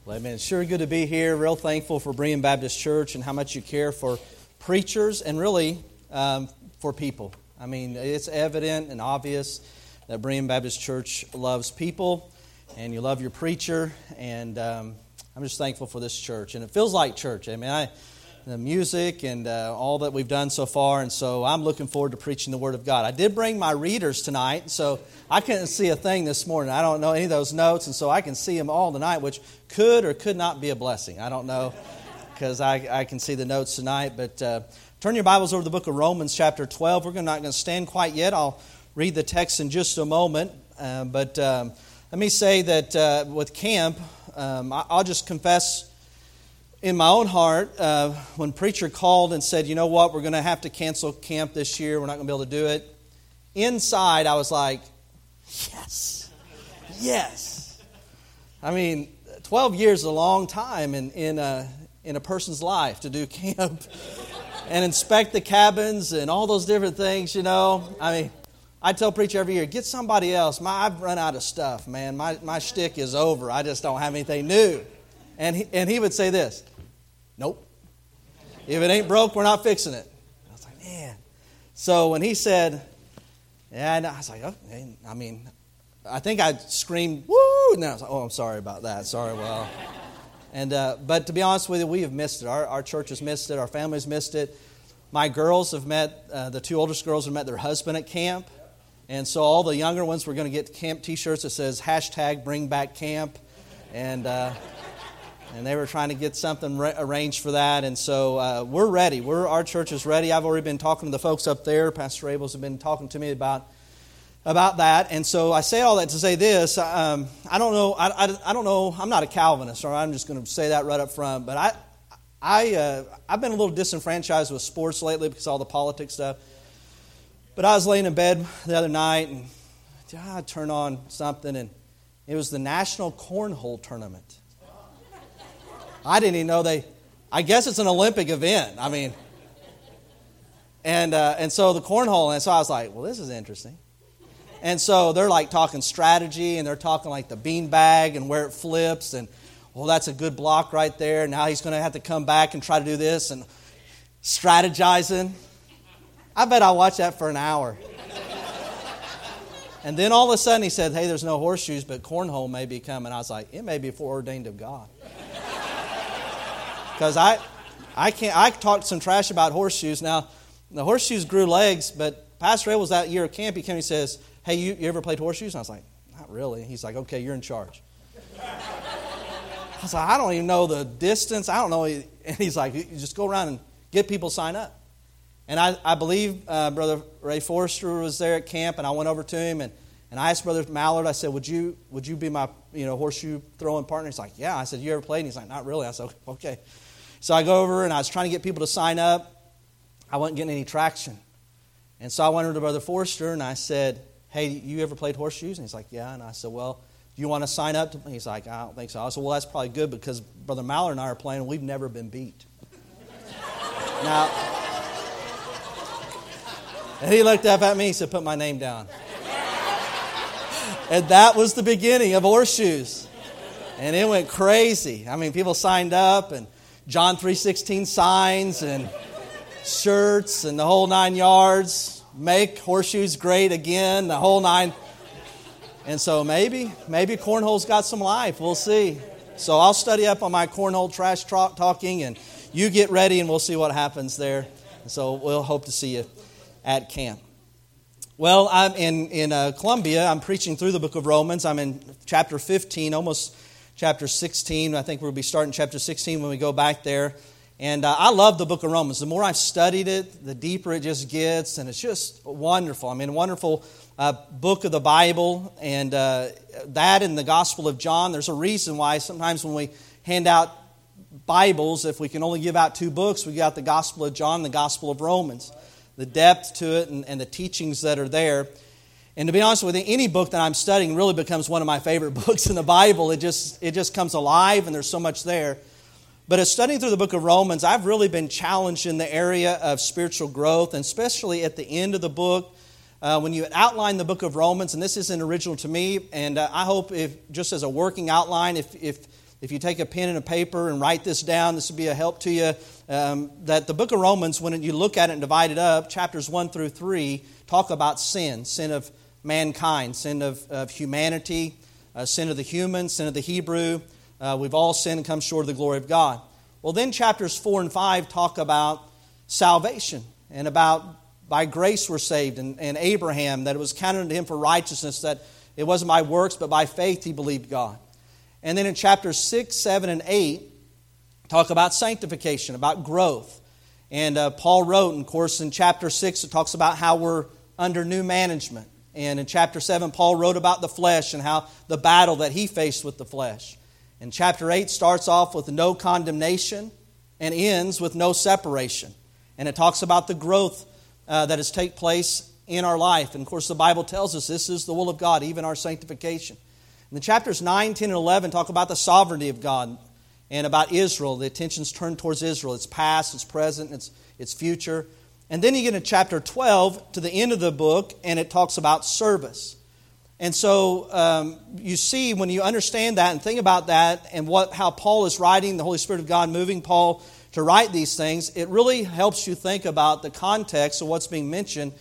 Well, amen. It's sure good to be here. Real thankful for Berean Baptist Church and how much you care for preachers and really for people. I mean, it's evident and obvious that Berean Baptist Church loves people and you love your preacher. And I'm just thankful for this church. And it feels like church. I mean, the music and all that we've done so far. And so I'm looking forward to preaching the Word of God. I did bring my readers tonight, so I couldn't see a thing this morning. I don't know any of those notes, and so I can see them all tonight, which could or could not be a blessing. I don't know, because I can see the notes tonight. But turn your Bibles over to the book of Romans chapter 12. We're not going to stand quite yet. I'll read the text in just a moment. But let me say that with camp, I'll just confess in my own heart, when preacher called and said, you know what, we're going to have to cancel camp this year. We're not going to be able to do it. Inside, I was like, yes. I mean, 12 years is a long time in a person's life to do camp and inspect the cabins and all those different things, you know. I mean, I tell preacher every year, get somebody else. I've run out of stuff, man. My shtick is over. I just don't have anything new. And he would say this, nope. If it ain't broke, we're not fixing it. I was like, man. So when he said, yeah, I was like, okay. I mean, I think I screamed, woo! And then I was like, oh, I'm sorry about that. Sorry, well. And but to be honest with you, we have missed it. Our church has missed it. Our family's missed it. My girls have met, the two oldest girls have met their husband at camp. And so all the younger ones were going to get camp T-shirts that says #BringBackCamp. And they were trying to get something arranged for that. And so we're ready. Our church is ready. I've already been talking to the folks up there. Pastor Abels have been talking to me about that. And so I say all that to say this. I don't know. I don't know. I'm not a Calvinist, or I'm just going to say that right up front. But I've been a little disenfranchised with sports lately because of all the politics stuff. But I was laying in bed the other night, and I turned on something, and it was the National Cornhole Tournament. I didn't even know I guess it's an Olympic event. I mean, and so the cornhole, and so I was like, well, this is interesting. And so they're like talking strategy, and they're talking like the bean bag and where it flips, and well, that's a good block right there. Now he's going to have to come back and try to do this, and strategizing. I bet I watched that for an hour. And then all of a sudden he said, hey, there's no horseshoes, but cornhole may be coming. I was like, it may be foreordained of God. Because I talked some trash about horseshoes. Now, the horseshoes grew legs, but Pastor Ed was that year at camp. He came and he says, hey, you ever played horseshoes? And I was like, not really. He's like, okay, you're in charge. I was like, I don't even know the distance. I don't know. And he's like, you just go around and get people to sign up. And I believe Brother Ray Forrester was there at camp, and I went over to him, and I asked Brother Mallard, I said, would you be my horseshoe throwing partner? He's like, yeah. I said, you ever played? And he's like, not really. I said, okay. So I go over, and I was trying to get people to sign up. I wasn't getting any traction. And so I went over to Brother Forrester, and I said, hey, you ever played horseshoes? And he's like, yeah. And I said, well, do you want to sign up? He's like, I don't think so. I said, well, that's probably good because Brother Mallard and I are playing, and we've never been beat. Now, and he looked up at me, he said, put my name down. And that was the beginning of horseshoes. And it went crazy. I mean, people signed up, and John 3:16 signs, and shirts, and the whole 9 yards. Make horseshoes great again, the whole 9. And so maybe cornhole's got some life. We'll see. So I'll study up on my cornhole trash talking, and you get ready, and we'll see what happens there. And so we'll hope to see you at camp. Well, I'm in Columbia. I'm preaching through the book of Romans. I'm in chapter 15, almost chapter 16. I think we'll be starting chapter 16 when we go back there. And I love the book of Romans. The more I've studied it, the deeper it just gets. And it's just wonderful. I mean, a wonderful book of the Bible. And that and the Gospel of John. There's a reason why sometimes when we hand out Bibles, if we can only give out 2 books, we got the Gospel of John and the Gospel of Romans. The depth to it and the teachings that are there. And to be honest with you, any book that I'm studying really becomes one of my favorite books in the Bible. It just comes alive, and there's so much there. But as studying through the book of Romans, I've really been challenged in the area of spiritual growth, and especially at the end of the book, when you outline the book of Romans, and this isn't original to me, and I hope if just as a working outline, if if you take a pen and a paper and write this down, this would be a help to you, that the book of Romans, when you look at it and divide it up, chapters 1 through 3 talk about sin of mankind, sin of humanity, sin of the human, sin of the Hebrew. We've all sinned and come short of the glory of God. Well, then chapters 4 and 5 talk about salvation and about by grace we're saved, and Abraham, that it was counted unto him for righteousness, that it wasn't by works, but by faith he believed God. And then in chapters 6, 7, and 8, talk about sanctification, about growth. And Paul wrote, and of course, in chapter 6, it talks about how we're under new management. And in chapter 7, Paul wrote about the flesh and how the battle that he faced with the flesh. And chapter 8 starts off with no condemnation and ends with no separation. And it talks about the growth that has taken place in our life. And of course, the Bible tells us this is the will of God, even our sanctification. And the chapters 9, 10, and 11 talk about the sovereignty of God and about Israel. The attention's turned towards Israel. It's past, it's present, it's future. And then you get to chapter 12, to the end of the book, and it talks about service. And so you see, when you understand that and think about that and how Paul is writing, the Holy Spirit of God moving Paul to write these things, it really helps you think about the context of what's being mentioned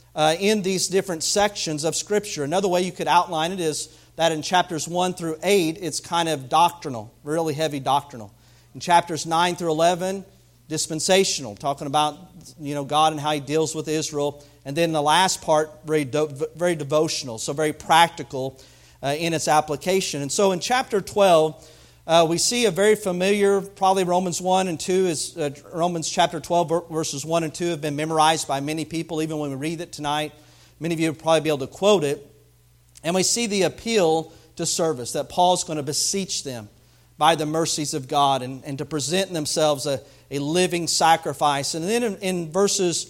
in these different sections of Scripture. Another way you could outline it is that in chapters 1 through 8, it's kind of doctrinal, really heavy doctrinal. In chapters 9 through 11, dispensational, talking about God and how He deals with Israel. And then the last part, very devotional, so very practical in its application. And so in chapter 12, we see a very familiar, probably Romans 1 and 2, is Romans chapter 12, verses 1 and 2 have been memorized by many people, even when we read it tonight. Many of you will probably be able to quote it. And we see the appeal to service, that Paul's going to beseech them by the mercies of God and to present themselves a living sacrifice. And then in verse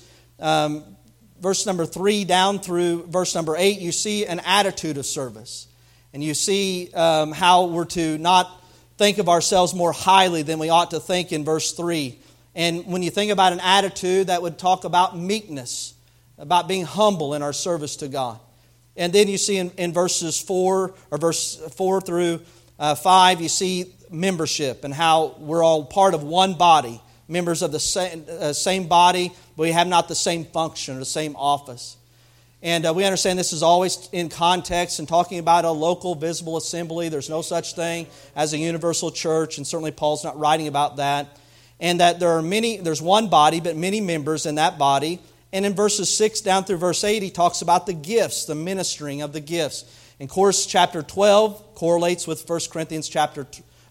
number 3 down through verse number 8, you see an attitude of service. And you see how we're to not think of ourselves more highly than we ought to think in verse 3. And when you think about an attitude, that would talk about meekness, about being humble in our service to God. And then you see in verse 4 through 5, you see membership and how we're all part of one body, members of the same body, but we have not the same function or the same office. And we understand this is always in context and talking about a local visible assembly. There's no such thing as a universal church, and certainly Paul's not writing about that. And that there's one body, but many members in that body. And in verses 6 down through verse 8, he talks about the gifts, the ministering of the gifts. And of course, chapter 12 correlates with 1 Corinthians chapter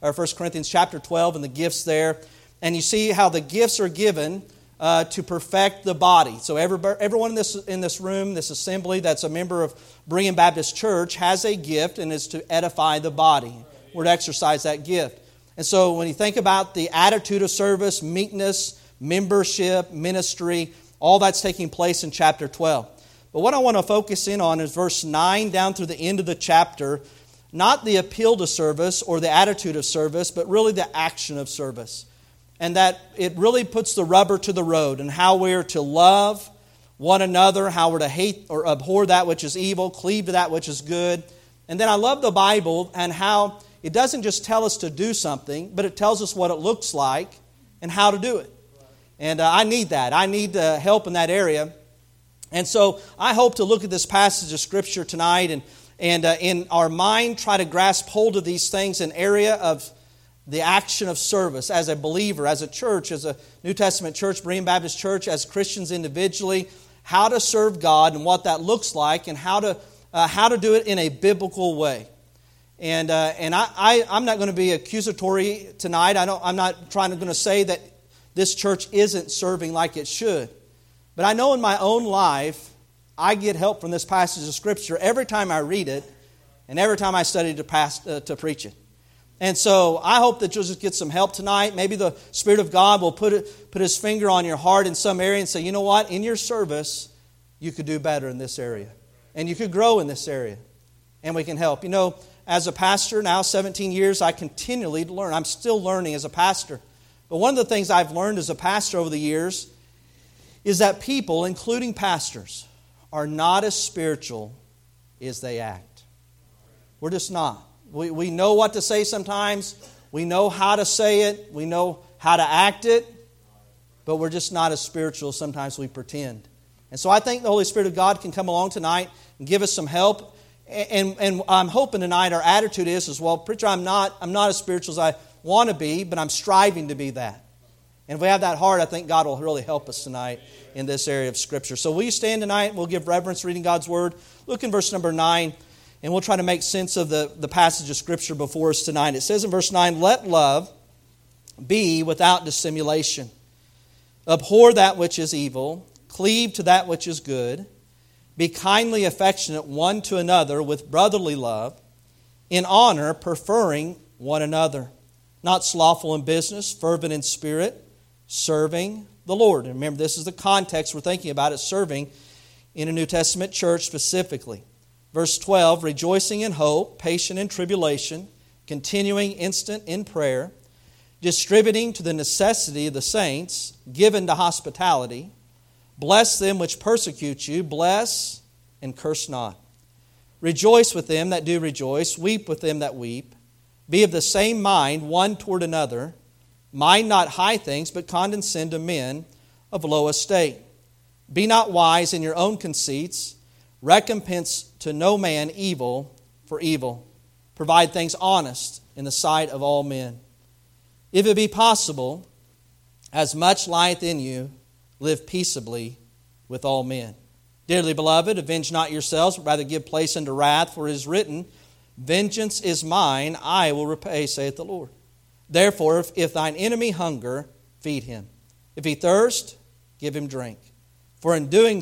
12 and the gifts there. And you see how the gifts are given to perfect the body. So everyone in this room, this assembly that's a member of Brigham Baptist Church has a gift and is to edify the body. We're to exercise that gift. And so when you think about the attitude of service, meekness, membership, ministry, all that's taking place in chapter 12. But what I want to focus in on is verse 9 down through the end of the chapter. Not the appeal to service or the attitude of service, but really the action of service. And that it really puts the rubber to the road and how we're to love one another, how we're to hate or abhor that which is evil, cleave to that which is good. And then I love the Bible and how it doesn't just tell us to do something, but it tells us what it looks like and how to do it. And I need that. I need help in that area. And so I hope to look at this passage of Scripture tonight and in our mind try to grasp hold of these things in area of the action of service as a believer, as a church, as a New Testament church, Brigham Baptist Church, as Christians individually, how to serve God and what that looks like and how to do it in a biblical way. And I'm not going to be accusatory tonight. I'm not going to say that this church isn't serving like it should. But I know in my own life, I get help from this passage of Scripture every time I read it and every time I study to preach it. And so I hope that you'll just get some help tonight. Maybe the Spirit of God will put His finger on your heart in some area and say, you know what, in your service, you could do better in this area. And you could grow in this area. And we can help. You know, as a pastor, now 17 years, I continually learn. I'm still learning as a pastor. But one of the things I've learned as a pastor over the years is that people, including pastors, are not as spiritual as they act. We're just not. We know what to say sometimes. We know how to say it. We know how to act it. But we're just not as spiritual as sometimes we pretend. And so I think the Holy Spirit of God can come along tonight and give us some help. And I'm hoping tonight our attitude is as well, preacher, I'm not as spiritual as I want to be, but I'm striving to be that. And if we have that heart, I think God will really help us tonight in this area of Scripture. So will you stand tonight? We'll give reverence reading God's Word. Look in verse number 9, and we'll try to make sense of the passage of Scripture before us tonight. It says in verse 9, let love be without dissimulation. Abhor that which is evil. Cleave to that which is good. Be kindly affectionate one to another with brotherly love, in honor preferring one another. Not slothful in business, fervent in spirit, serving the Lord. And remember, this is the context we're thinking about it, serving in a New Testament church specifically. Verse 12, rejoicing in hope, patient in tribulation, continuing instant in prayer, distributing to the necessity of the saints, given to hospitality. Bless them which persecute you, bless and curse not. Rejoice with them that do rejoice, weep with them that weep. Be of the same mind one toward another. Mind not high things, but condescend to men of low estate. Be not wise in your own conceits. Recompense to no man evil for evil. Provide things honest in the sight of all men. If it be possible, as much lieth in you, live peaceably with all men. Dearly beloved, avenge not yourselves, but rather give place unto wrath, for it is written, vengeance is mine, I will repay, saith the Lord. Therefore, if thine enemy hunger, feed him. If he thirst, give him drink. For in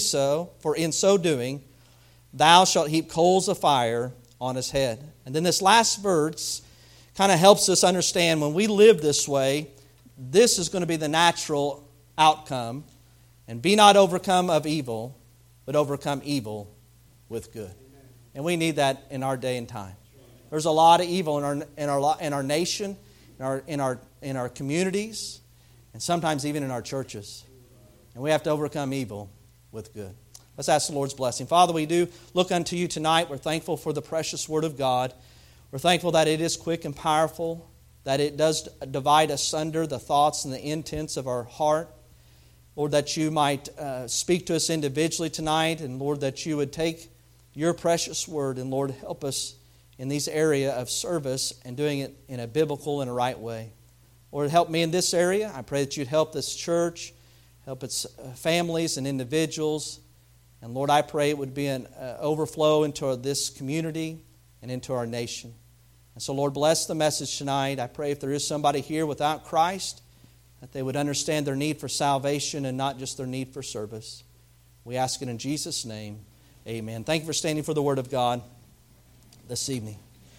so doing, thou shalt heap coals of fire on his head. And then this last verse kind of helps us understand when we live this way, this is going to be the natural outcome. And be not overcome of evil, but overcome evil with good. And we need that in our day and time. There's a lot of evil in our nation, in our communities, and sometimes even in our churches. And we have to overcome evil with good. Let's ask the Lord's blessing. Father, we do look unto you tonight. We're thankful for the precious Word of God. We're thankful that it is quick and powerful, that it does divide asunder the thoughts and the intents of our heart. Lord, that you might speak to us individually tonight, and Lord, that you would take your precious Word, and Lord, help us in this area of service and doing it in a biblical and a right way. Lord, help me in this area. I pray that you'd help this church, help its families and individuals. And Lord, I pray it would be an overflow into this community and into our nation. And so, Lord, bless the message tonight. I pray if there is somebody here without Christ, that they would understand their need for salvation and not just their need for service. We ask it in Jesus' name. Amen. Thank you for standing for the Word of God this evening.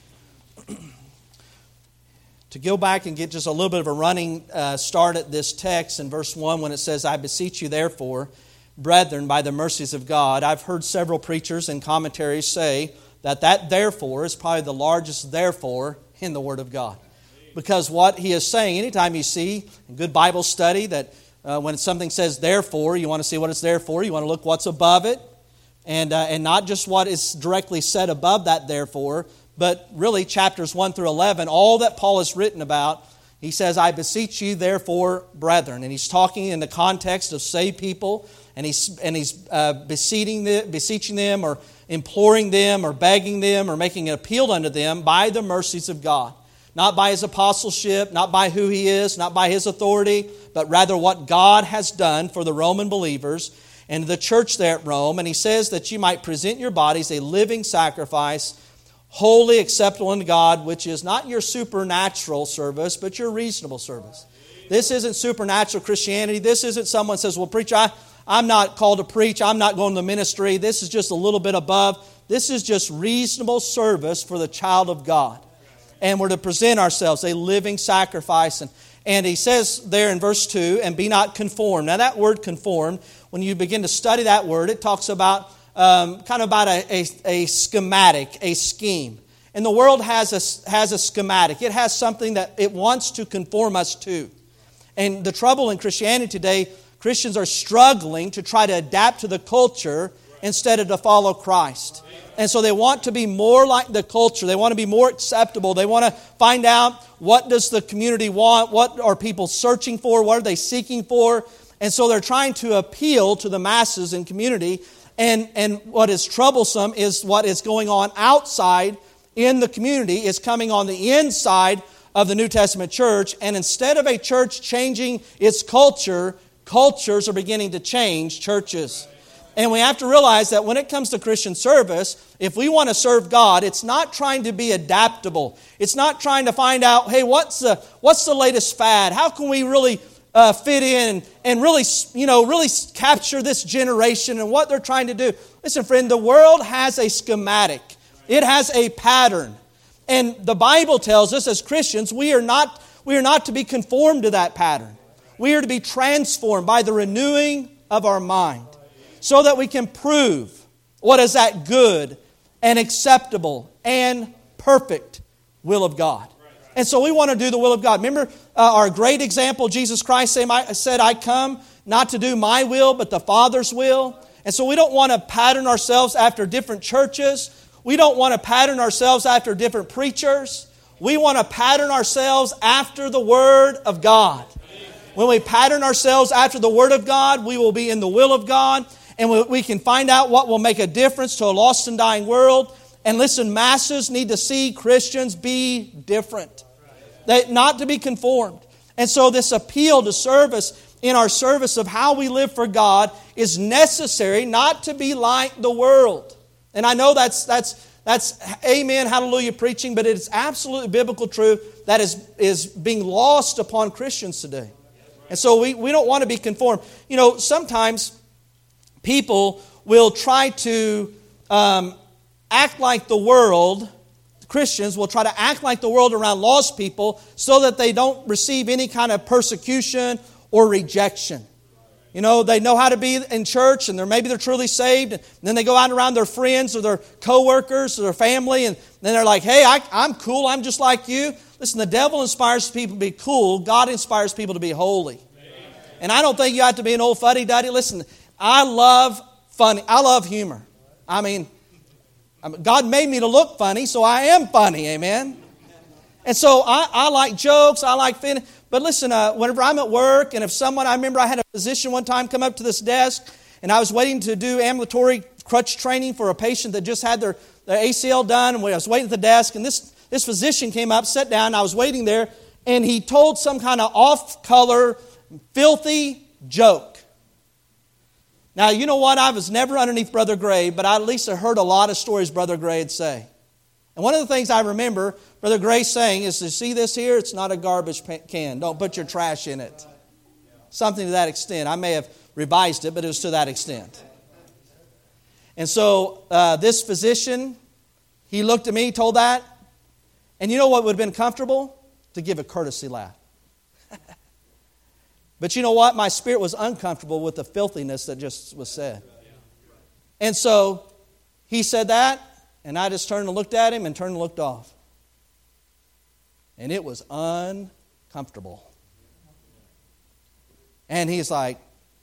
To go back and get just a little bit of a running start at this text in verse 1 when it says, I beseech you therefore, brethren, by the mercies of God. I've heard several preachers and commentaries say that therefore is probably the largest therefore in the Word of God. Because what he is saying, anytime you see in good Bible study that when something says therefore, you want to see what it's there for. You want to look what's above it. And not just what is directly said above that therefore, but really chapters 1 through 11, all that Paul has written about, he says, I beseech you therefore, brethren. And he's talking in the context of saved people, and he's beseeching them or imploring them or begging them or making an appeal unto them by the mercies of God. Not by his apostleship, not by who he is, not by his authority, but rather what God has done for the Roman believers and the church there at Rome. And he says that you might present your bodies a living sacrifice, holy, acceptable unto God, which is not your supernatural service, but your reasonable service. This isn't supernatural Christianity. This isn't someone says, well, preacher, I'm not called to preach. I'm not going to ministry. This is just a little bit above. This is just reasonable service for the child of God. And we're to present ourselves a living sacrifice. And he says there in verse 2, and be not conformed. Now that word conformed, when you begin to study that word, it talks about a schematic, a scheme. And the world has a schematic. It has something that it wants to conform us to. And the trouble in Christianity today, Christians are struggling to try to adapt to the culture instead of to follow Christ. And so they want to be more like the culture. They want to be more acceptable. They want to find out, what does the community want? What are people searching for? What are they seeking for? And so they're trying to appeal to the masses and community. And what is troublesome is what is going on outside in the community is coming on the inside of the New Testament church. And instead of a church changing its culture, cultures are beginning to change churches. And we have to realize that when it comes to Christian service, if we want to serve God, it's not trying to be adaptable. It's not trying to find out, hey, what's the latest fad? How can we really fit in and really capture this generation and what they're trying to do? Listen, friend, the world has a schematic. It has a pattern. And the Bible tells us as Christians, we are not to be conformed to that pattern. We are to be transformed by the renewing of our mind, so that we can prove what is that good and acceptable and perfect will of God. And so we want to do the will of God. Remember our great example, Jesus Christ said, I come not to do my will, but the Father's will. And so we don't want to pattern ourselves after different churches. We don't want to pattern ourselves after different preachers. We want to pattern ourselves after the Word of God. When we pattern ourselves after the Word of God, we will be in the will of God. And we can find out what will make a difference to a lost and dying world. And listen, masses need to see Christians be different. Not to be conformed. And so this appeal to service in our service of how we live for God is necessary, not to be like the world. And I know that's amen, hallelujah preaching, but it's absolutely biblical truth that is being lost upon Christians today. And so we don't want to be conformed. You know, sometimes people will try to act like the world. Christians will try to act like the world around lost people so that they don't receive any kind of persecution or rejection. You know, they know how to be in church, and maybe they're truly saved, and then they go out around their friends or their co-workers or their family, and then they're like, hey, I'm cool, I'm just like you. Listen, the devil inspires people to be cool. God inspires people to be holy. And I don't think you have to be an old fuddy-duddy. Listen, I love humor. I mean, God made me to look funny, so I am funny, amen? And so I like jokes, I like fun. But listen, whenever I'm at work, and I remember I had a physician one time come up to this desk, and I was waiting to do ambulatory crutch training for a patient that just had their ACL done, and I was waiting at the desk, and this physician came up, sat down, and I was waiting there, and he told some kind of off-color, filthy joke. Now, you know what? I was never underneath Brother Gray, but I at least heard a lot of stories Brother Gray would say. And one of the things I remember Brother Gray saying is, to see this here, it's not a garbage can. Don't put your trash in it. Something to that extent. I may have revised it, but it was to that extent. And so this physician, he looked at me, told that. And you know what would have been comfortable? To give a courtesy laugh. But you know what? My spirit was uncomfortable with the filthiness that just was said. And so he said that, and I just turned and looked at him and turned and looked off. And it was uncomfortable. And he's like,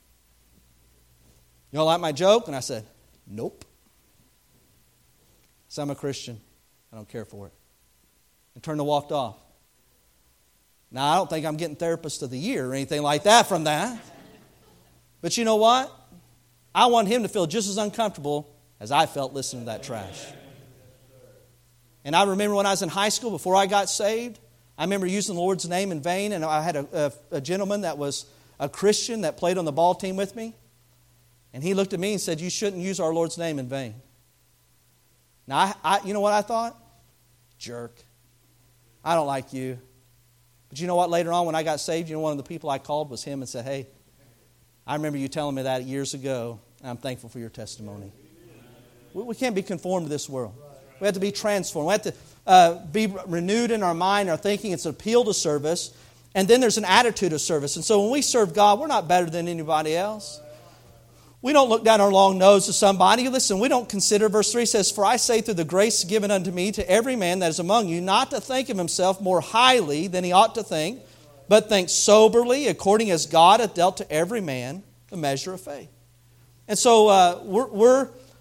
you don't like my joke? And I said, nope. So I'm a Christian. I don't care for it. And turned and walked off. Now, I don't think I'm getting Therapist of the Year or anything like that from that. But you know what? I want him to feel just as uncomfortable as I felt listening to that trash. And I remember when I was in high school, before I got saved, I remember using the Lord's name in vain. And I had a gentleman that was a Christian that played on the ball team with me. And he looked at me and said, you shouldn't use our Lord's name in vain. Now, you know what I thought? Jerk. I don't like you. But you know what? Later on when I got saved, you know, one of the people I called was him and said, hey, I remember you telling me that years ago, and I'm thankful for your testimony. We can't be conformed to this world. We have to be transformed. We have to be renewed in our mind, our thinking. It's an appeal to service. And then there's an attitude of service. And so when we serve God, we're not better than anybody else. We don't look down our long nose to somebody. Listen, we don't consider, verse 3 says, for I say through the grace given unto me to every man that is among you, not to think of himself more highly than he ought to think, but think soberly, according as God hath dealt to every man the measure of faith. And so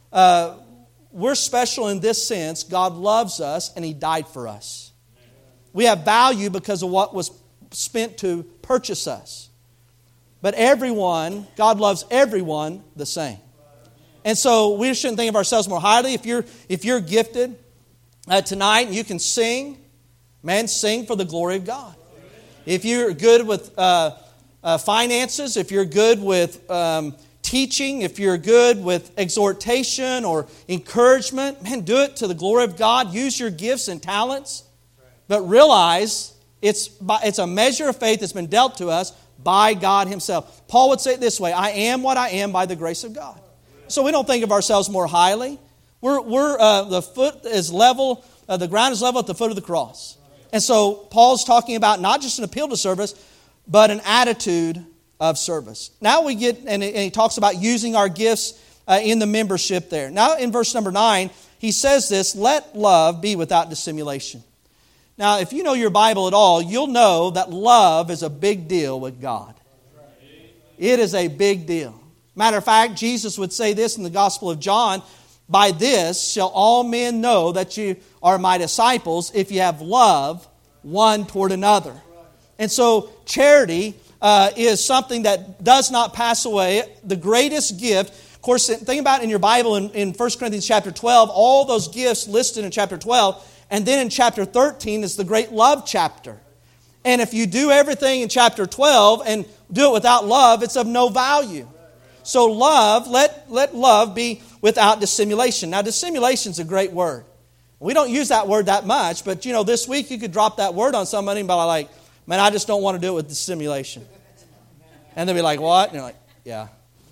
we're special in this sense. God loves us and He died for us. We have value because of what was spent to purchase us. But everyone, God loves everyone the same. And so we shouldn't think of ourselves more highly. If you're gifted tonight and you can sing, man, sing for the glory of God. If you're good with finances, if you're good with teaching, if you're good with exhortation or encouragement, man, do it to the glory of God. Use your gifts and talents. But realize it's a measure of faith that's been dealt to us by God Himself. Paul would say it this way, I am what I am by the grace of God. So we don't think of ourselves more highly. The foot is level, the ground is level at the foot of the cross. And so Paul's talking about not just an appeal to service, but an attitude of service. Now we get, and he talks about using our gifts in the membership there. Now in verse number 9, he says this, let love be without dissimulation. Now if you know your Bible at all, you'll know that love is a big deal with God. It is a big deal. Matter of fact, Jesus would say this in the Gospel of John, by this shall all men know that you are my disciples if you have love one toward another. And so charity is something that does not pass away. The greatest gift, of course, think about it in your Bible in 1 Corinthians chapter 12, all those gifts listed in chapter 12. And then in chapter 13 is the great love chapter. And if you do everything in chapter 12 and do it without love, it's of no value. So love, let love be without dissimulation. Now dissimulation is a great word. We don't use that word that much, but this week you could drop that word on somebody and be like, man, I just don't want to do it with dissimulation. And they'll be like, what? And you're like, yeah.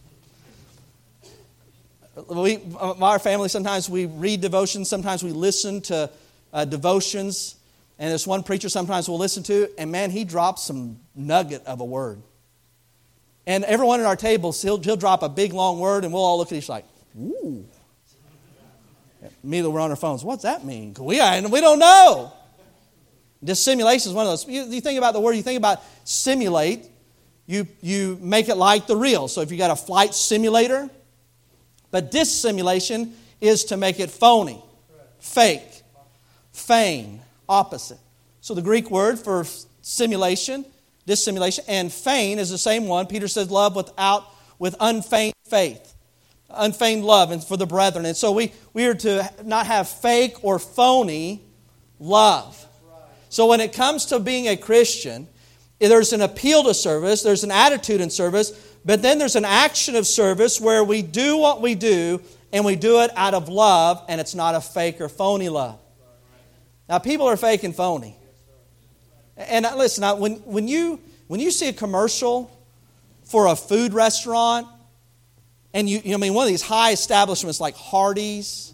Our family, sometimes we read devotions, sometimes we listen to devotions. And there's one preacher sometimes we'll listen to, and man, he drops some nugget of a word. And everyone at our tables, he'll drop a big long word, and we'll all look at each like, ooh. Immediately we're on our phones. What's that mean? We don't know. Dissimulation is one of those. You think about the word, you think about simulate, you make it like the real. So if you got a flight simulator, but dissimulation is to make it phony, fake, feign, opposite. So the Greek word for simulation, dissimulation, and feign is the same one. Peter says love with unfeigned faith, unfeigned love, and for the brethren. And so we are to not have fake or phony love. So when it comes to being a Christian, there's an appeal to service, there's an attitude in service, but then there's an action of service where we do what we do, and we do it out of love, and it's not a fake or phony love. Now, people are fake and phony. And listen, when you see a commercial for a food restaurant, and one of these high establishments like Hardee's,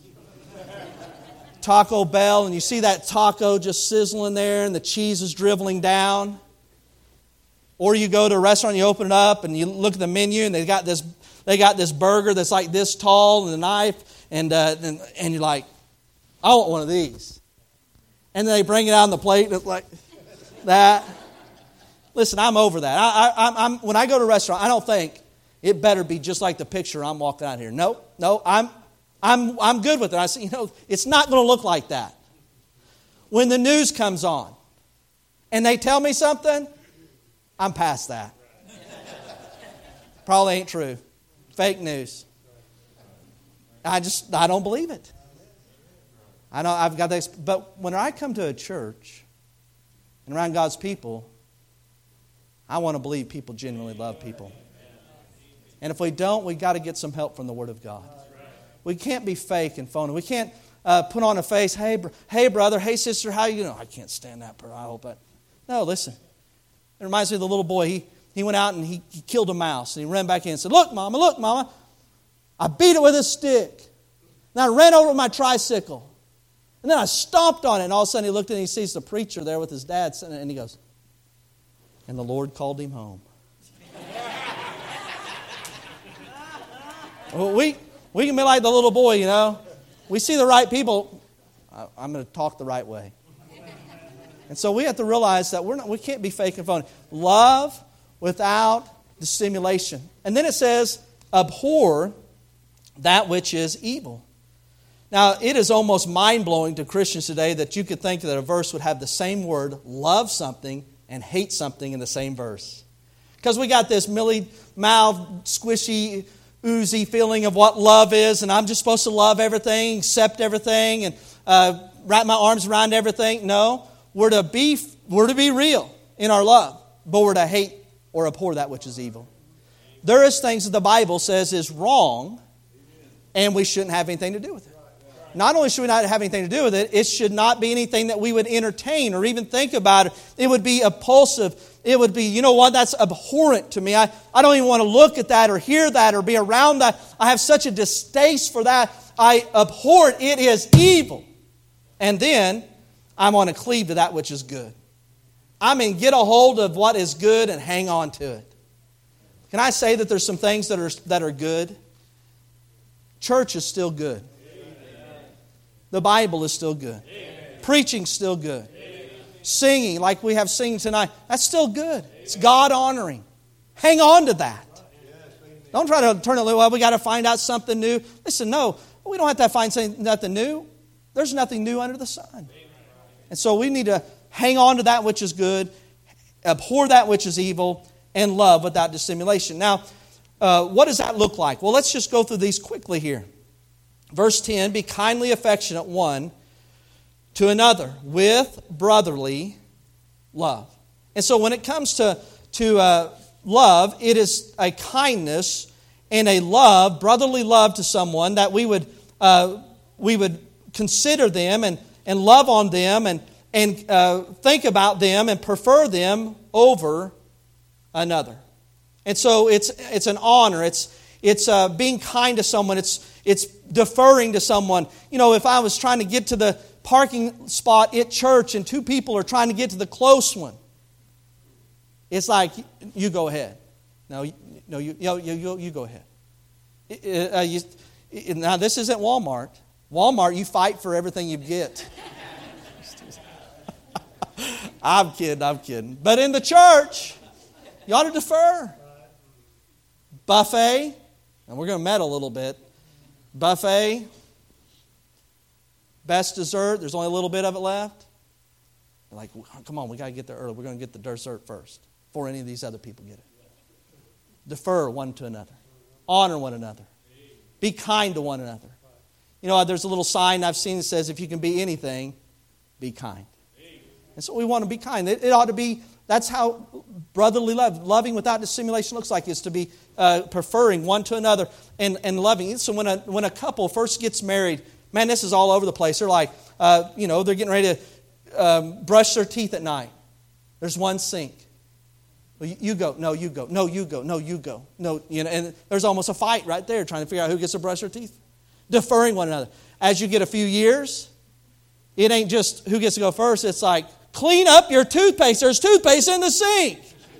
Taco Bell, and you see that taco just sizzling there and the cheese is dribbling down. Or you go to a restaurant, you open it up and you look at the menu and they got this burger that's like this tall and a knife and you're like, I want one of these. And then they bring it out on the plate and it's like that. Listen, I'm over that. When I go to a restaurant, I don't think it better be just like the picture I'm walking out here. No, I'm good with it. I say, it's not going to look like that. When the news comes on and they tell me something, I'm past that. Probably ain't true. Fake news. I don't believe it. I know I've got this, but when I come to a church and around God's people, I want to believe people genuinely love people. And if we don't, we've got to get some help from the Word of God. We can't be fake and phony. We can't put on a face, hey brother, hey sister, how you doing? I can't stand that part. I hope it. No, listen. It reminds me of the little boy. He went out and he killed a mouse. And he ran back in and said, look, mama, I beat it with a stick. And I ran over with my tricycle. And then I stomped on it. And all of a sudden he looked and he sees the preacher there with his dad. And he goes, and the Lord called him home. Well, we can be like the little boy, We see the right people. I'm going to talk the right way. And so we have to realize that we can't be fake and phony. Love without dissimulation. And then it says, abhor that which is evil. Now, it is almost mind-blowing to Christians today that you could think that a verse would have the same word, love something, and hate something in the same verse. Because we got this mealy-mouthed, squishy, oozy feeling of what love is, and I'm just supposed to love everything, accept everything, and wrap my arms around everything. No, we're to be real in our love, but we're to hate or abhor that which is evil. There is things that the Bible says is wrong, and we shouldn't have anything to do with it. Not only should we not have anything to do with it, it should not be anything that we would entertain or even think about. It would be repulsive. It would be, you know what, that's abhorrent to me. I don't even want to look at that or hear that or be around that. I have such a distaste for that. I abhor it. It is evil. And then I'm going to cleave to that which is good. I mean, get a hold of what is good and hang on to it. Can I say that there's some things that are good? Church is still good. The Bible is still good. Preaching's still good. Singing, like we have singing tonight, that's still good. It's God-honoring. Hang on to that. Don't try to turn it, well, we got to find out something new. Listen, no, we don't have to find nothing new. There's nothing new under the sun. And so we need to hang on to that which is good, abhor that which is evil, and love without dissimulation. Now, what does that look like? Well, let's just go through these quickly here. Verse 10, be kindly affectionate one to another with brotherly love. And so when it comes to love, it is a kindness and a love, brotherly love to someone that we would consider them and love on them and think about them and prefer them over another. And so it's an honor. It's being kind to someone. It's deferring to someone. You know, if I was trying to get to the parking spot at church and two people are trying to get to the close one, it's like, you go ahead. No, you go ahead. Now, this isn't Walmart. Walmart, you fight for everything you get. I'm kidding. But in the church, you ought to defer. Buffet, and we're going to meddle a little bit. Buffet, best dessert, there's only a little bit of it left. Like, come on, we got to get there early. We're going to get the dessert first before any of these other people get it. Defer one to another. Honor one another. Be kind to one another. You know, there's a little sign I've seen that says, if you can be anything, be kind. And so we want to be kind. It ought to be, that's how brotherly love, loving without dissimulation looks like, is to be preferring one to another and loving. So when a couple first gets married, man, this is all over the place. They're like, they're getting ready to brush their teeth at night. There's one sink. Well, you go. No, you go. No, you go. No, you go. No, and there's almost a fight right there trying to figure out who gets to brush their teeth. Deferring one another. As you get a few years, it ain't just who gets to go first. It's like, clean up your toothpaste. There's toothpaste in the sink.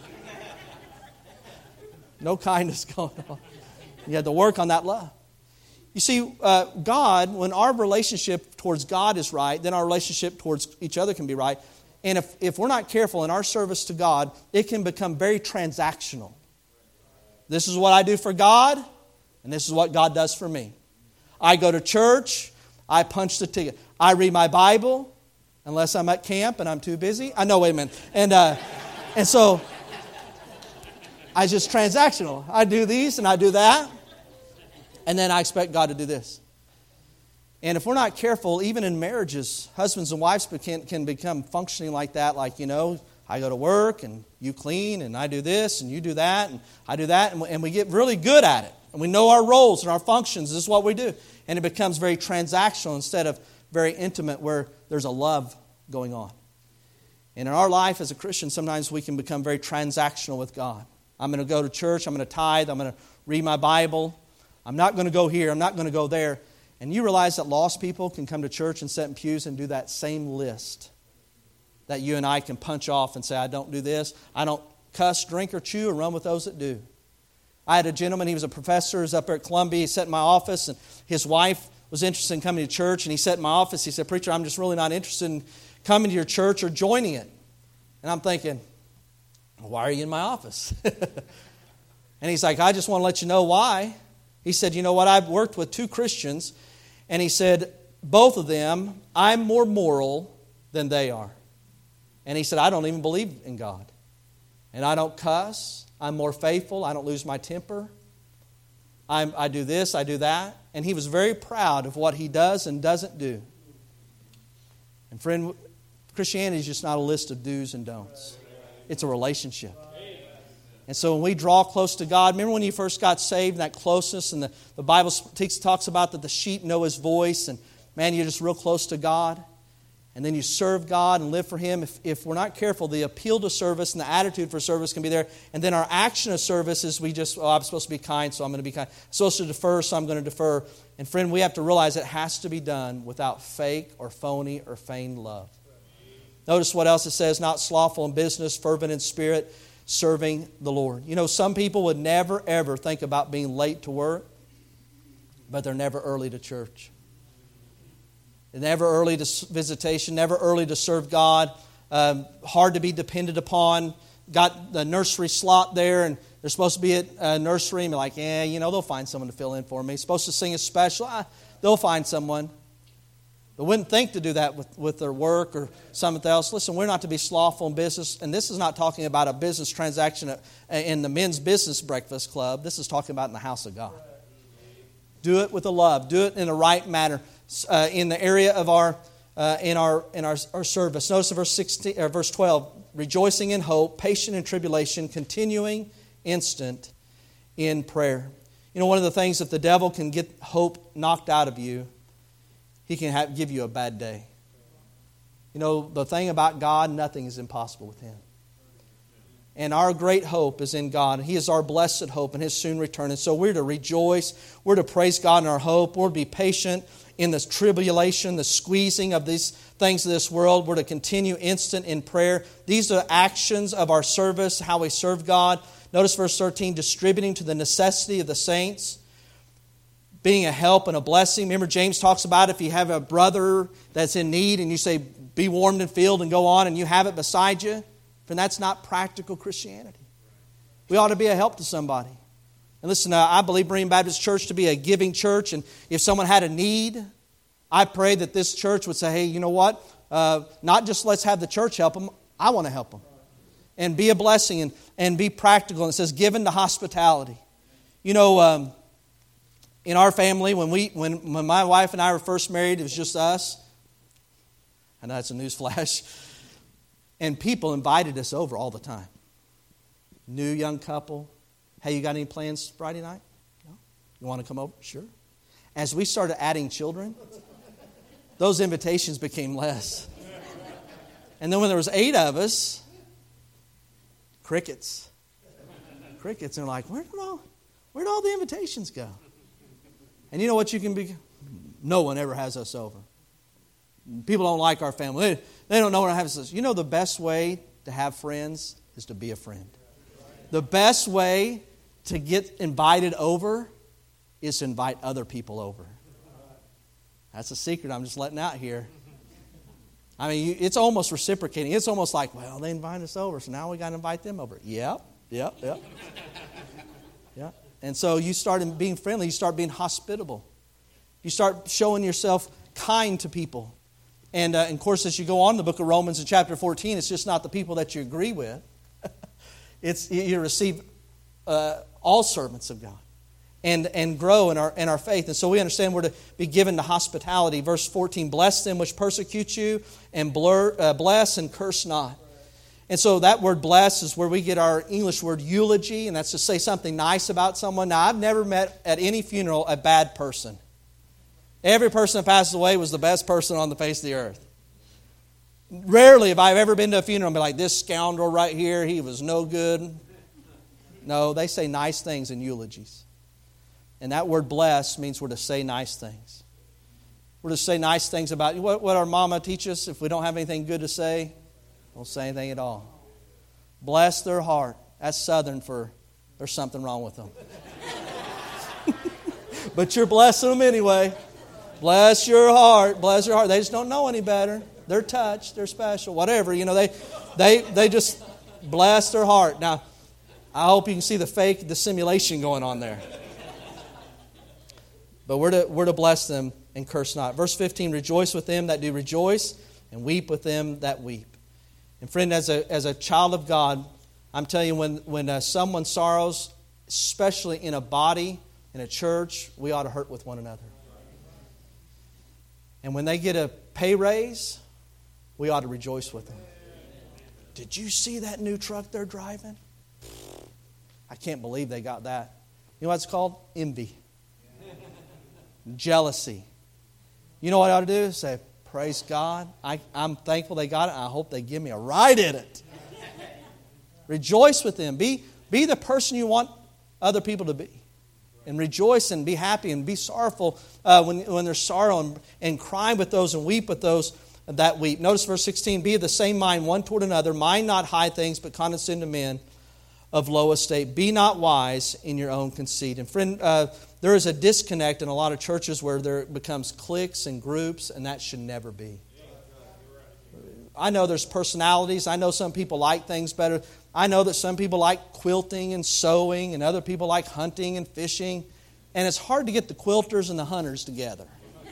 No kindness going on. You have to work on that love. You see, God, when our relationship towards God is right, then our relationship towards each other can be right. And if we're not careful in our service to God, it can become very transactional. This is what I do for God, and this is what God does for me. I go to church, I punch the ticket. I read my Bible, unless I'm at camp and I'm too busy. Wait a minute. And so I just transactional. I do these and I do that. And then I expect God to do this. And if we're not careful, even in marriages, husbands and wives can become functioning like that. Like, I go to work and you clean and I do this and you do that and I do that. And we get really good at it. And we know our roles and our functions. This is what we do. And it becomes very transactional instead of very intimate, where there's a love going on. And in our life as a Christian, sometimes we can become very transactional with God. I'm going to go to church. I'm going to tithe. I'm going to read my Bible. I'm not going to go here. I'm not going to go there. And you realize that lost people can come to church and sit in pews and do that same list that you and I can punch off and say, I don't do this. I don't cuss, drink, or chew, or run with those that do. I had a gentleman, he was a professor, he was up there at Columbia. He sat in my office, and his wife was interested in coming to church. And he sat in my office. He said, Preacher, I'm just really not interested in coming to your church or joining it. And I'm thinking, well, why are you in my office? And he's like, I just want to let you know why. He said, you know what, I've worked with 2 Christians, and he said, both of them, I'm more moral than they are. And he said, I don't even believe in God. And I don't cuss. I'm more faithful. I don't lose my temper. I do this, I do that. And he was very proud of what he does and doesn't do. And friend, Christianity is just not a list of do's and don'ts. It's a relationship. And so when we draw close to God, remember when you first got saved, that closeness, and the Bible talks about that the sheep know His voice, and man, you're just real close to God. And then you serve God and live for Him. If we're not careful, the appeal to service and the attitude for service can be there. And then our action of service is I'm supposed to be kind, so I'm going to be kind. I'm supposed to defer, so I'm going to defer. And friend, we have to realize it has to be done without fake or phony or feigned love. Notice what else it says, not slothful in business, fervent in spirit, serving the Lord. You know, some people would never, ever think about being late to work, but they're never early to church. They're never early to visitation, never early to serve God, hard to be depended upon, got the nursery slot there, and they're supposed to be at a nursery, and they're like, they'll find someone to fill in for me. Supposed to sing a special, they'll find someone. They wouldn't think to do that with their work or something else. Listen, we're not to be slothful in business. And this is not talking about a business transaction in the men's business breakfast club. This is talking about in the house of God. Do it with a love. Do it in a right manner in the area of our service. Notice verse 12. Rejoicing in hope, patient in tribulation, continuing instant in prayer. You know, one of the things, if the devil can get hope knocked out of you, he can give you a bad day. You know, the thing about God, nothing is impossible with Him. And our great hope is in God. He is our blessed hope and His soon return. And so we're to rejoice. We're to praise God in our hope. We're to be patient in this tribulation, the squeezing of these things of this world. We're to continue instant in prayer. These are actions of our service, how we serve God. Notice verse 13, distributing to the necessity of the saints. Being a help and a blessing. Remember, James talks about if you have a brother that's in need and you say, be warmed and filled and go on, and you have it beside you, then that's not practical Christianity. We ought to be a help to somebody. And listen, I believe Berean Baptist Church to be a giving church, and if someone had a need, I pray that this church would say, hey, you know what? Not just let's have the church help them, I want to help them. And be a blessing and be practical. And it says, given to hospitality. You know, in our family, when my wife and I were first married, it was just us. I know that's a news flash. And people invited us over all the time. New young couple. Hey, you got any plans Friday night? No? You want to come over? Sure. As we started adding children, those invitations became less. And then when there was 8 of us, crickets. Crickets. And they're like, where'd all the invitations go? And you know what you can be? No one ever has us over. People don't like our family. They don't know what have us. You know the best way to have friends is to be a friend. The best way to get invited over is to invite other people over. That's a secret I'm just letting out here. I mean, it's almost reciprocating. It's almost like, well, they invited us over, so now we got to invite them over. Yep. Yeah. And so you start being friendly. You start being hospitable. You start showing yourself kind to people. And of course, as you go on in the book of Romans in chapter 14, it's just not the people that you agree with. It's you receive all servants of God and grow in our faith. And so we understand we're to be given to hospitality. Verse 14, bless them which persecute you, and bless and curse not. And so that word bless is where we get our English word eulogy, and that's to say something nice about someone. Now, I've never met at any funeral a bad person. Every person that passes away was the best person on the face of the earth. Rarely have I ever been to a funeral and be like, this scoundrel right here, he was no good. No, they say nice things in eulogies. And that word bless means we're to say nice things. We're to say nice things about what our mama teaches. If we don't have anything good to say, don't say anything at all. Bless their heart. That's Southern for there's something wrong with them. But you're blessing them anyway. Bless your heart. Bless your heart. They just don't know any better. They're touched. They're special. Whatever. You know, they just bless their heart. Now, I hope you can see the fake dissimulation going on there. But we're to bless them and curse not. Verse 15, rejoice with them that do rejoice, and weep with them that weep. And friend, as a child of God, I'm telling you, when someone sorrows, especially in a body, in a church, we ought to hurt with one another. And when they get a pay raise, we ought to rejoice with them. Did you see that new truck they're driving? I can't believe they got that. You know what it's called? Envy. Jealousy. You know what I ought to do? Say, praise God. I'm thankful they got it. I hope they give me a ride in it. Rejoice with them. Be the person you want other people to be. And rejoice and be happy and be sorrowful when there's sorrow, and cry with those and weep with those that weep. Notice verse 16, be of the same mind one toward another. Mind not high things, but condescend to men of low estate. Be not wise in your own conceit. And friend, there is a disconnect in a lot of churches where there becomes cliques and groups, and that should never be. I know there's personalities. I know some people like things better. I know that some people like quilting and sewing, and other people like hunting and fishing. And it's hard to get the quilters and the hunters together.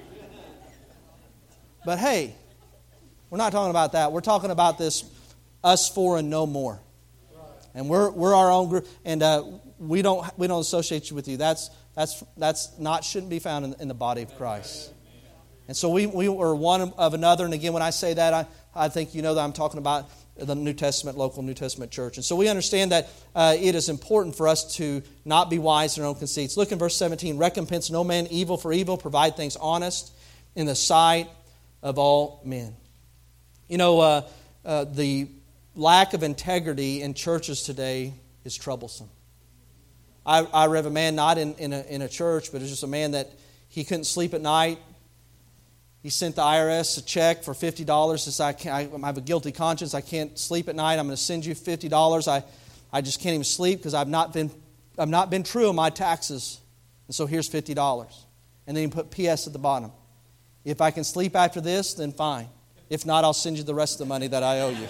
But hey, we're not talking about that. We're talking about this us four and no more. And we're our own group, and we don't associate you with you. That's not shouldn't be found in the body of Christ. And so we were one of another. And again, when I say that, I think you know that I'm talking about the New Testament, local New Testament church. And so we understand that it is important for us to not be wise in our own conceits. Look in verse 17. Recompense no man evil for evil. Provide things honest in the sight of all men. You know, the lack of integrity in churches today is troublesome. I read of a man not in a church, but it's just a man that he couldn't sleep at night. He sent the IRS a check for $50. Says, I have a guilty conscience. I can't sleep at night. I'm going to send you $50. I just can't even sleep because I've not been true on my taxes. And so here's $50. And then he put P.S. at the bottom. If I can sleep after this, then fine. If not, I'll send you the rest of the money that I owe you.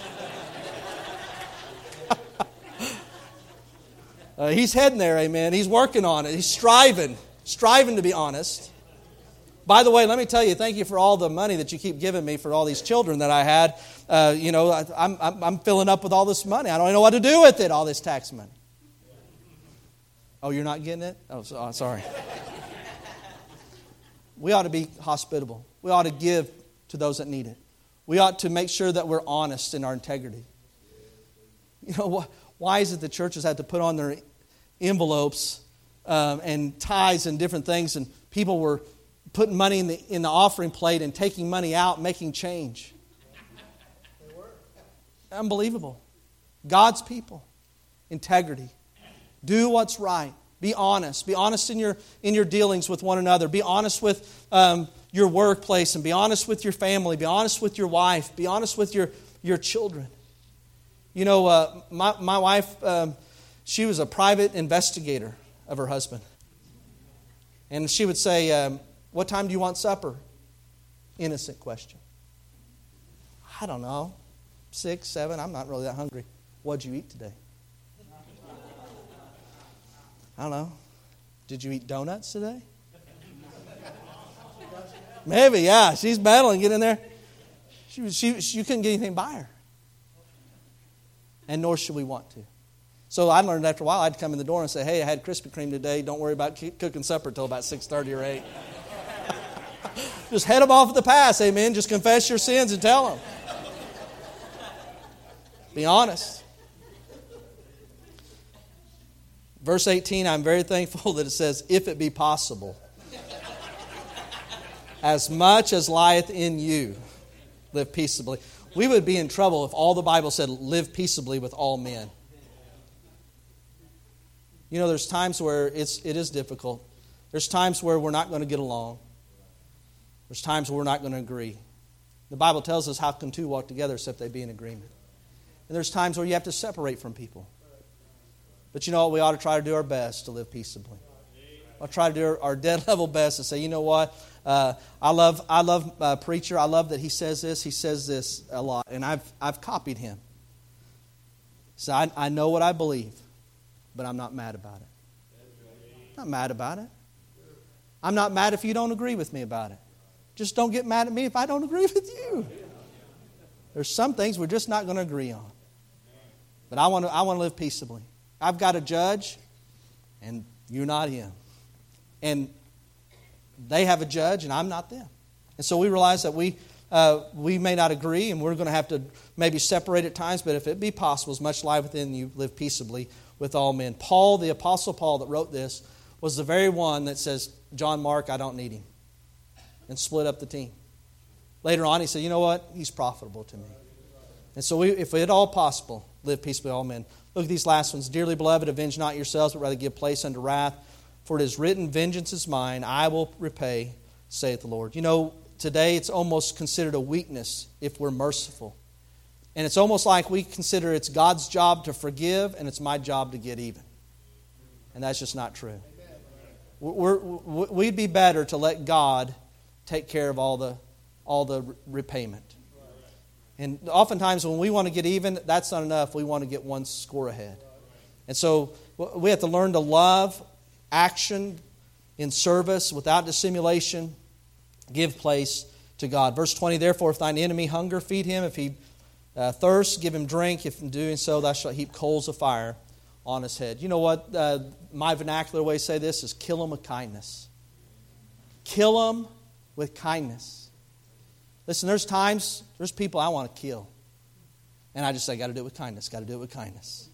He's heading there, amen. He's working on it. He's striving to be honest. By the way, let me tell you, thank you for all the money that you keep giving me for all these children that I had. I'm filling up with all this money. I don't know what to do with it, all this tax money. Oh, you're not getting it? Oh, sorry. We ought to be hospitable. We ought to give to those that need it. We ought to make sure that we're honest in our integrity. You know, why is it the churches had to put on their envelopes and tithes and different things, and people were putting money in the offering plate and taking money out, making change? Unbelievable. God's people. Integrity. Do what's right. Be honest. Be honest in your dealings with one another. Be honest with your workplace, and be honest with your family. Be honest with your wife. Be honest with your children. You know, my wife, she was a private investigator of her husband. And she would say, what time do you want supper? Innocent question. I don't know. 6, 7, I'm not really that hungry. What'd you eat today? I don't know. Did you eat donuts today? Maybe, yeah. She's battling. Get in there. You couldn't get anything by her. And nor should we want to. So I learned after a while, I'd come in the door and say, hey, I had Krispy Kreme today. Don't worry about cooking supper until about 6:30 or 8. Just head them off at the pass, amen. Just confess your sins and tell them. Be honest. Verse 18, I'm very thankful that it says, if it be possible, as much as lieth in you, live peaceably. We would be in trouble if all the Bible said, live peaceably with all men. You know, there's times where it is difficult. There's times where we're not going to get along. There's times where we're not going to agree. The Bible tells us, how can two walk together except they be in agreement? And there's times where you have to separate from people. But you know what? We ought to try to do our best to live peaceably. I'll try to do our dead level best to say, you know what? I love preacher. I love that he says this. He says this a lot, and I've copied him. So I know what I believe, but I'm not mad about it. Not mad about it. I'm not mad if you don't agree with me about it. Just don't get mad at me if I don't agree with you. There's some things we're just not going to agree on. But I want to live peaceably. I've got a judge, and you're not him. And they have a judge, and I'm not them. And so we realize that we may not agree, and we're going to have to maybe separate at times, but if it be possible, as much life within you, live peaceably with all men. Paul, the Apostle Paul that wrote this, was the very one that says, John Mark, I don't need him, and split up the team. Later on, he said, you know what? He's profitable to me. And so if at all possible, live peaceably with all men. Look at these last ones. Dearly beloved, avenge not yourselves, but rather give place unto wrath. For it is written, vengeance is mine, I will repay, saith the Lord. You know, today it's almost considered a weakness if we're merciful. And it's almost like we consider it's God's job to forgive and it's my job to get even. And that's just not true. We'd be better to let God take care of all the repayment. And oftentimes when we want to get even, that's not enough. We want to get one score ahead. And so we have to learn to love, action in service without dissimulation, give place to God. Verse 20, therefore if thine enemy hunger, feed him. If he thirst, give him drink. If in doing so thou shalt heap coals of fire on his head. You know what? My vernacular way to say this is kill him with kindness. Kill him with kindness. Listen, there's people I want to kill. And I just say, got to do it with kindness, got to do it with kindness.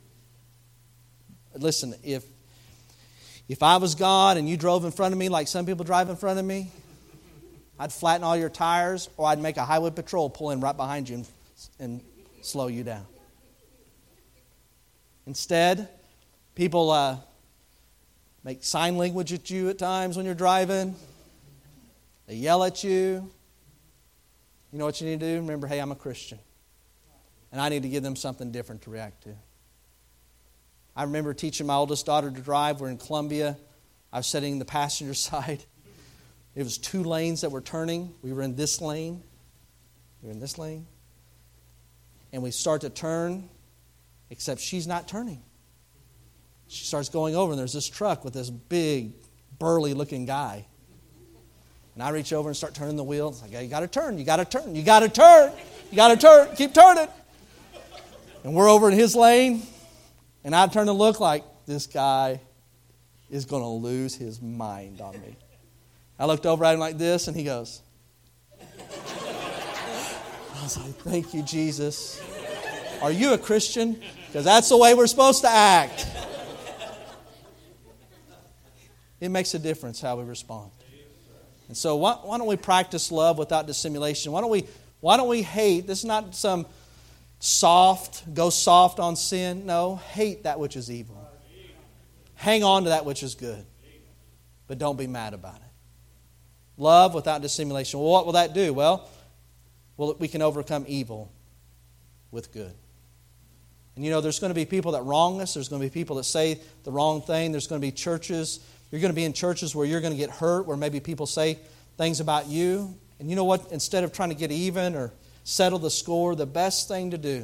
Listen, if I was God and you drove in front of me like some people drive in front of me, I'd flatten all your tires, or I'd make a highway patrol pull in right behind you and slow you down. Instead, people make sign language at you at times when you're driving. They yell at you. You know what you need to do? Remember, hey, I'm a Christian. And I need to give them something different to react to. I remember teaching my oldest daughter to drive. We're in Columbia. I was sitting in the passenger side. It was 2 lanes that were turning. We were in this lane. We were in this lane. And we start to turn, except she's not turning. She starts going over, and there's this truck with this big, burly-looking guy. And I reach over and start turning the wheel. It's like, hey, you got to turn, you got to turn, you got to turn, you got to turn, keep turning. And we're over in his lane, and I turn to look like this guy is going to lose his mind on me. I looked over at him like this, and he goes. I was like, thank you, Jesus. Are you a Christian? Because that's the way we're supposed to act. It makes a difference how we respond. And so why don't we practice love without dissimulation? Why don't we hate? This is not some go soft on sin. No, hate that which is evil. Hang on to that which is good. But don't be mad about it. Love without dissimulation. Well, what will that do? Well, we can overcome evil with good. And you know, there's going to be people that wrong us. There's going to be people that say the wrong thing. There's going to be churches. You're going to be in churches where you're going to get hurt, where maybe people say things about you. And you know what? Instead of trying to get even or settle the score, the best thing to do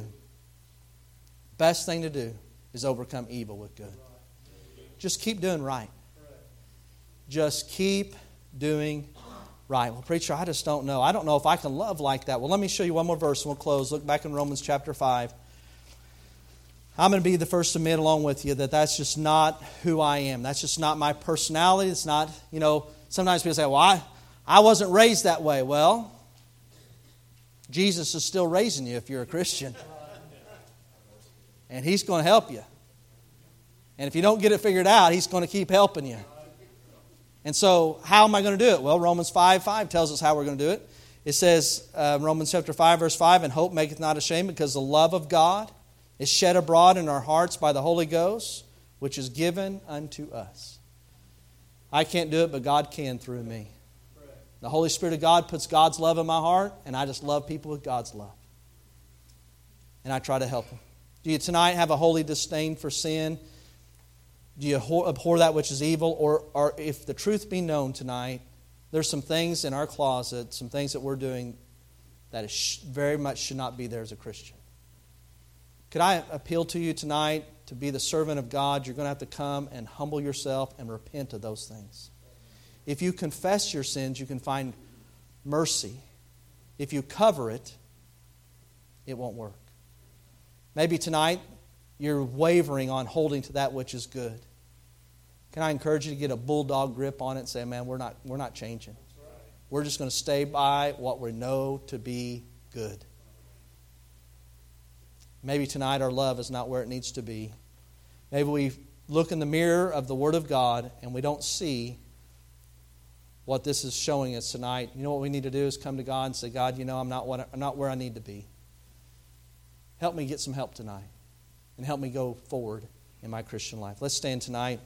is overcome evil with good. Just keep doing right. Just keep doing right. Well, preacher, I just don't know. I don't know if I can love like that. Well, let me show you one more verse and we'll close. Look back in Romans chapter 5. I'm going to be the first to admit along with you that that's just not who I am. That's just not my personality. It's not, sometimes people say, well, I wasn't raised that way. Well, Jesus is still raising you if you're a Christian. And He's going to help you. And if you don't get it figured out, He's going to keep helping you. And so, how am I going to do it? Well, Romans 5:5 tells us how we're going to do it. It says, Romans chapter 5, verse 5, and hope maketh not ashamed, because the love of God is shed abroad in our hearts by the Holy Ghost, which is given unto us. I can't do it, but God can through me. The Holy Spirit of God puts God's love in my heart, and I just love people with God's love. And I try to help them. Do you tonight have a holy disdain for sin? Do you abhor that which is evil? Or if the truth be known tonight, there's some things in our closet, some things that we're doing that is very much should not be there as a Christian. Could I appeal to you tonight to be the servant of God? You're going to have to come and humble yourself and repent of those things. If you confess your sins, you can find mercy. If you cover it, it won't work. Maybe tonight you're wavering on holding to that which is good. Can I encourage you to get a bulldog grip on it and say, man, we're not changing. We're just going to stay by what we know to be good. Maybe tonight our love is not where it needs to be. Maybe we look in the mirror of the Word of God and we don't see what this is showing us tonight. You know what we need to do is come to God and say, God, I'm not where I need to be. Help me get some help tonight. And help me go forward in my Christian life. Let's stand tonight.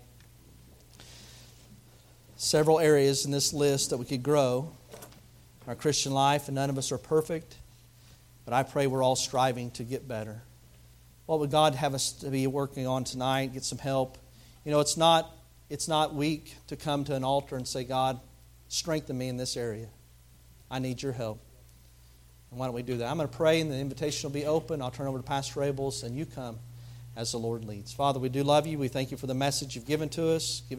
Several areas in this list that we could grow in our Christian life, and none of us are perfect. But I pray we're all striving to get better. What would God have us to be working on tonight? Get some help. It's not weak to come to an altar and say, God, strengthen me in this area. I need your help. And why don't we do that? I'm going to pray and the invitation will be open. I'll turn over to Pastor Abels and you come as the Lord leads. Father, we do love you. We thank you for the message you've given to us.